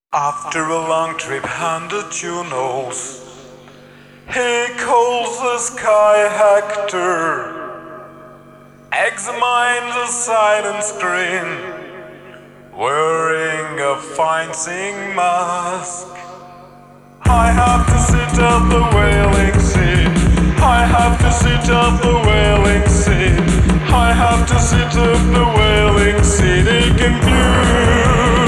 After a long trip handed due nose, he calls the sky Hector, examines the silent screen, wearing a fencing mask. I have to sit at the whaling seat. I have to sit at the whaling seat. I have to sit at the whaling seat. He can view